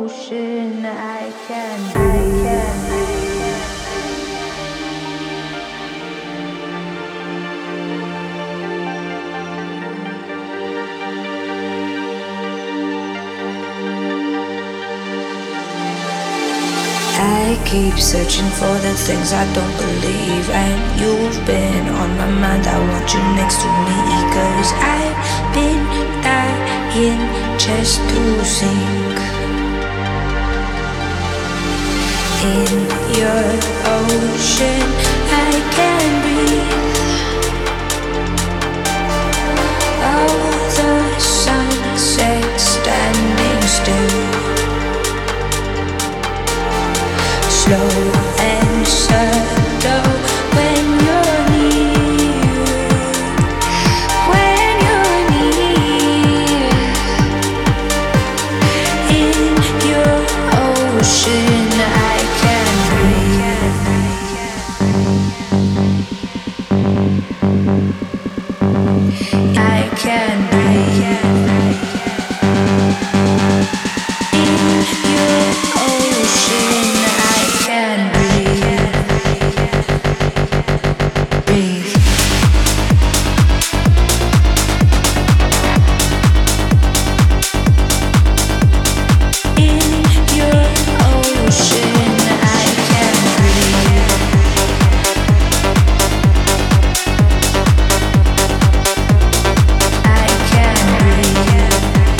ocean, I can breathe. I keep searching for the things I don't believe, and you've been on my mind. I want you next to me, 'cause I've been dying just to sink in your ocean. I can breathe. Oh, the sunset standing still, slow and subtle when you're near. When you're near, in your ocean, I can breathe. I can breathe. In your ocean, I can breathe. Breathe. In your ocean, I can breathe. I can breathe.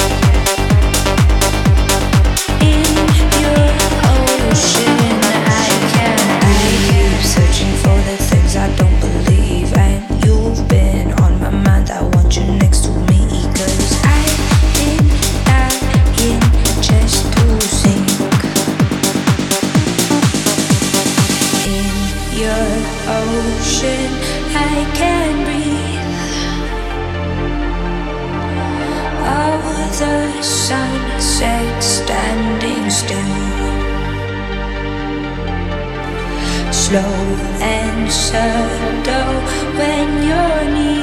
In your ocean, I can breathe. I keep searching for the things I don't believe, and you've been on my mind. I want you next to me, 'cause I've been dying just to sink in your ocean. I can breathe. Oh, the sunset standing still, slow and subtle when you're near.